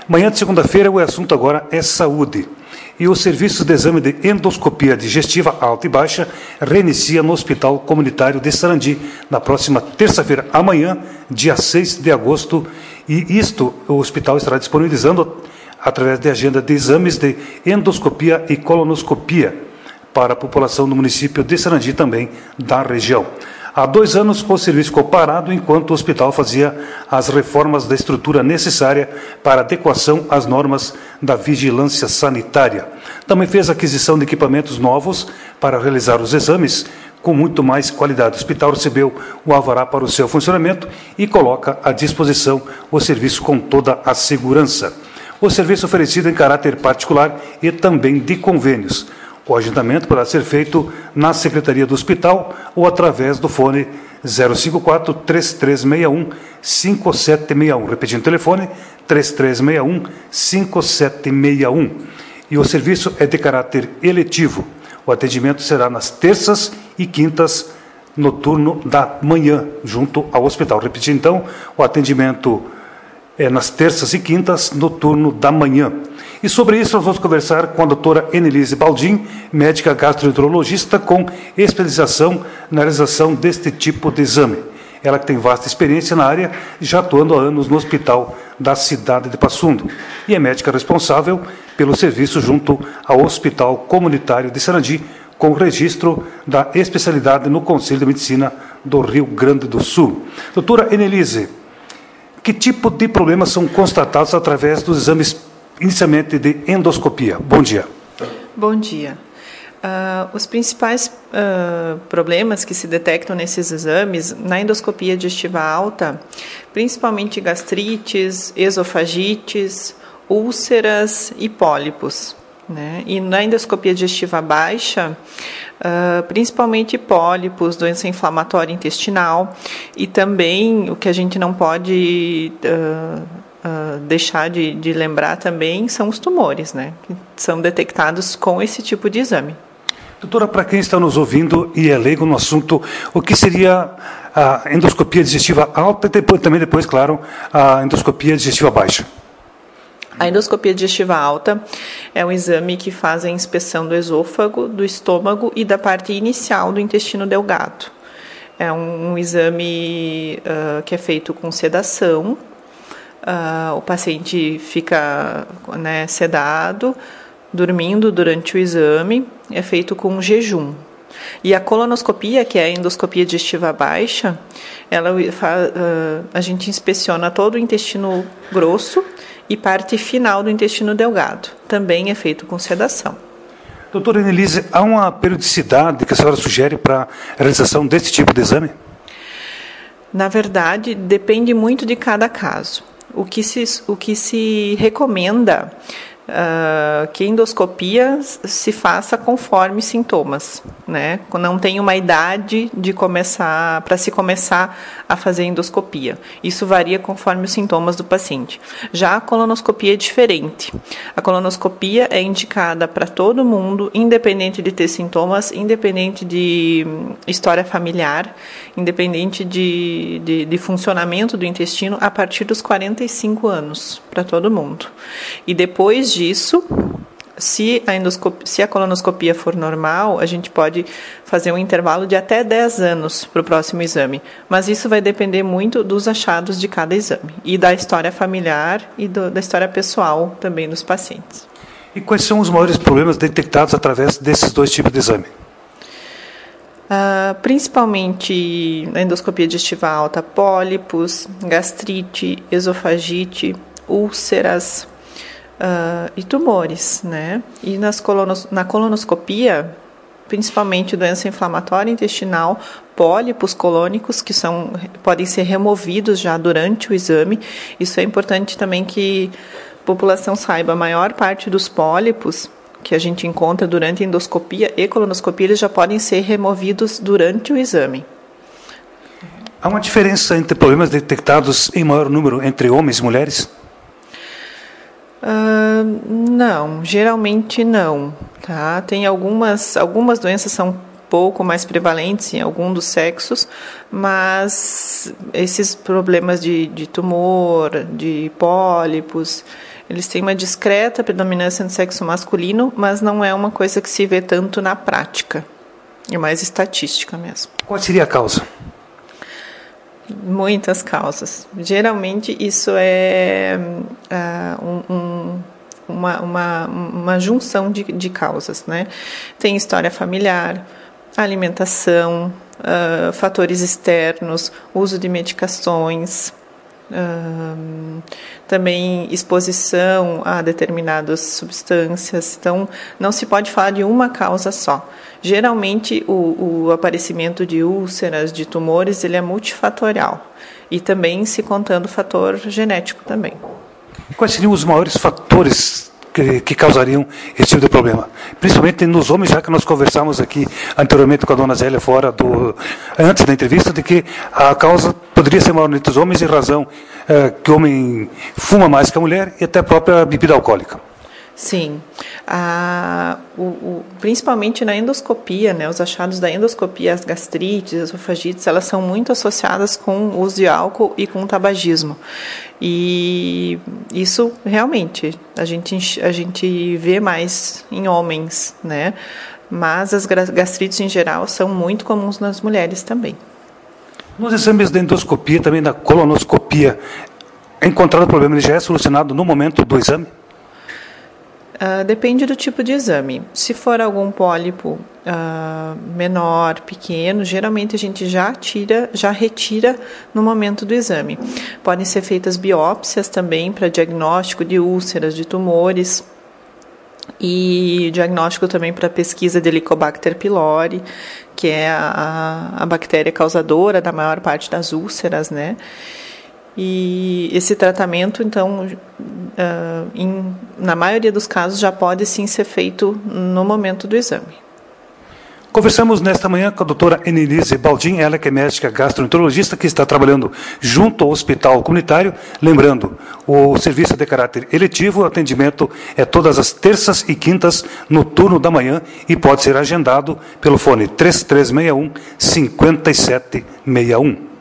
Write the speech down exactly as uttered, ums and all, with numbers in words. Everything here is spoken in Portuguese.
Manhã de segunda-feira, o assunto agora é saúde. E o serviço de exame de endoscopia digestiva alta e baixa reinicia no Hospital Comunitário de Sarandi, na próxima terça-feira, amanhã, dia seis de agosto. E isto o hospital estará disponibilizando através de agenda de exames de endoscopia e colonoscopia para a população do município de Sarandi e também da região. Há dois anos, o serviço ficou parado enquanto o hospital fazia as reformas da estrutura necessária para adequação às normas da vigilância sanitária. Também fez aquisição de equipamentos novos para realizar os exames com muito mais qualidade. O hospital recebeu o alvará para o seu funcionamento e coloca à disposição o serviço com toda a segurança. O serviço oferecido em caráter particular e também de convênios. O agendamento poderá ser feito na Secretaria do Hospital ou através do fone zero cinco quatro, três três seis um, cinco sete seis um. Repetindo o telefone, três três seis um, cinco sete seis um. E o serviço é de caráter eletivo. O atendimento será nas terças e quintas, no turno da manhã, junto ao hospital. Repetindo, então, o atendimento é nas terças e quintas, no turno da manhã. E sobre isso nós vamos conversar com a doutora Enelise Baldin, médica gastroenterologista com especialização na realização deste tipo de exame. Ela que tem vasta experiência na área, já atuando há anos no hospital da cidade de Passo Fundo. E é médica responsável pelo serviço junto ao Hospital Comunitário de Sarandi, com registro da especialidade no Conselho de Medicina do Rio Grande do Sul. Doutora Enelise, que tipo de problemas são constatados através dos exames inicialmente de endoscopia? Bom dia. Bom dia. Uh, os principais uh, problemas que se detectam nesses exames, na endoscopia digestiva alta, principalmente gastrites, esofagites, úlceras e pólipos, né? E na endoscopia digestiva baixa, uh, principalmente pólipos, doença inflamatória intestinal e também o que a gente não pode uh, Uh, deixar de, de lembrar também são os tumores, né, que são detectados com esse tipo de exame. Doutora, para quem está nos ouvindo e é leigo no assunto, o que seria a endoscopia digestiva alta e depois, também depois, claro, a endoscopia digestiva baixa? A endoscopia digestiva alta é um exame que faz a inspeção do esôfago, do estômago e da parte inicial do intestino delgado. É um, um exame uh, que é feito com sedação. Uh, o paciente fica, né, sedado, dormindo durante o exame, é feito com jejum. E a colonoscopia, que é a endoscopia digestiva baixa, ela, uh, a gente inspeciona todo o intestino grosso e parte final do intestino delgado. Também é feito com sedação. Doutora Enelise, há uma periodicidade que a senhora sugere para a realização desse tipo de exame? Na verdade, depende muito de cada caso. O que se, o que se recomenda uh, que a endoscopia se faça conforme sintomas, né? Não tem uma idade de começar para se começar a fazer endoscopia. Isso varia conforme os sintomas do paciente. Já a colonoscopia é diferente. A colonoscopia é indicada para todo mundo, independente de ter sintomas, independente de história familiar, independente de, de, de funcionamento do intestino, a partir dos quarenta e cinco anos, para todo mundo. E depois disso, se a, endoscopia, se a colonoscopia for normal, a gente pode fazer um intervalo de até dez anos para o próximo exame. Mas isso vai depender muito dos achados de cada exame e da história familiar e do, da história pessoal também dos pacientes. E quais são os maiores problemas detectados através desses dois tipos de exame? Uh, principalmente na endoscopia digestiva alta, pólipos, gastrite, esofagite, úlceras uh, e tumores, né? E nas colonos, na colonoscopia, principalmente doença inflamatória intestinal, pólipos colônicos que são, podem ser removidos já durante o exame. Isso é importante também que a população saiba. A maior parte dos pólipos que a gente encontra durante a endoscopia e colonoscopia, eles já podem ser removidos durante o exame. Há uma diferença entre problemas detectados em maior número entre homens e mulheres? Uh, não, geralmente não. Tá? Tem algumas, algumas doenças são pouco mais prevalentes em algum dos sexos, mas esses problemas de, de tumor, de pólipos, eles têm uma discreta predominância no sexo masculino, mas não é uma coisa que se vê tanto na prática. É mais estatística mesmo. Qual seria a causa? Muitas causas. Geralmente isso é uh, um, um, uma, uma, uma junção de, de causas, né? Tem história familiar, alimentação, uh, fatores externos, uso de medicações, uh, também exposição a determinadas substâncias. Então, não se pode falar de uma causa só. Geralmente, o, o aparecimento de úlceras, de tumores, ele é multifatorial. E também se contando o fator genético também. Quais seriam os maiores fatores que, que causariam esse tipo de problema? Principalmente nos homens, já que nós conversamos aqui anteriormente com a dona Zélia, fora do, antes da entrevista, de que a causa poderia ser maior entre os homens em razão é, que o homem fuma mais que a mulher e até a própria bebida alcoólica. Sim, a, o, o, principalmente na endoscopia, né, os achados da endoscopia, as gastrites, as esofagites, elas são muito associadas com o uso de álcool e com o tabagismo. E isso realmente a gente, a gente vê mais em homens, né? Mas as gastrites em geral são muito comuns nas mulheres também. Nos exames da endoscopia, também da colonoscopia, é encontrado o problema, ele já é solucionado no momento do exame? Uh, depende do tipo de exame. Se for algum pólipo uh, menor, pequeno, geralmente a gente já tira, já retira no momento do exame. Podem ser feitas biópsias também para diagnóstico de úlceras, de tumores, e diagnóstico também para pesquisa de Helicobacter pylori, que é a, a bactéria causadora da maior parte das úlceras, né? E esse tratamento, então, uh, em, na maioria dos casos, já pode sim ser feito no momento do exame. Conversamos nesta manhã com a doutora Enelise Baldin, ela que é médica gastroenterologista, que está trabalhando junto ao Hospital Comunitário. Lembrando, o serviço é de caráter eletivo, o atendimento é todas as terças e quintas no turno da manhã e pode ser agendado pelo fone três três seis um, cinco sete seis um.